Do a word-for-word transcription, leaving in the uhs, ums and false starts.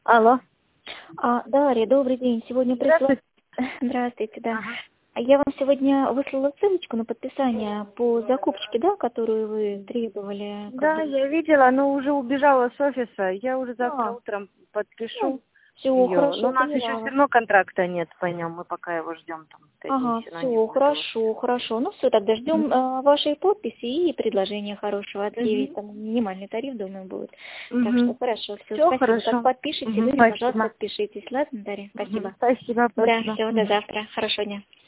Алло. А, Дарья, добрый день. Сегодня пришла... Здравствуйте. Здравствуйте, да. Ага. А Я вам сегодня выслала ссылочку на подписание по закупочке, да, которую вы требовали. как Да, бы. я видела, но уже убежала с офиса. Я уже завтра А, утром ну, подпишу все, ее. Но хорошо, у нас еще поняла все вас. равно контракта нет по нем. Мы пока его ждем, там пять дней Ага, все равно не все, будет его. хорошо, хорошо. Ну все, тогда ждем э, вашей подписи и предложения хорошего от Киви. Угу. Там минимальный тариф, думаю, будет. Так что Угу. хорошо, все, Все спасибо. Как хорошо. подпишете, Угу. вы мне, пожалуйста, Спасибо. отпишитесь. Ладно, Дарья? Угу. Спасибо. Спасибо, Да, спасибо. все, до Угу. завтра. Хорошего дня.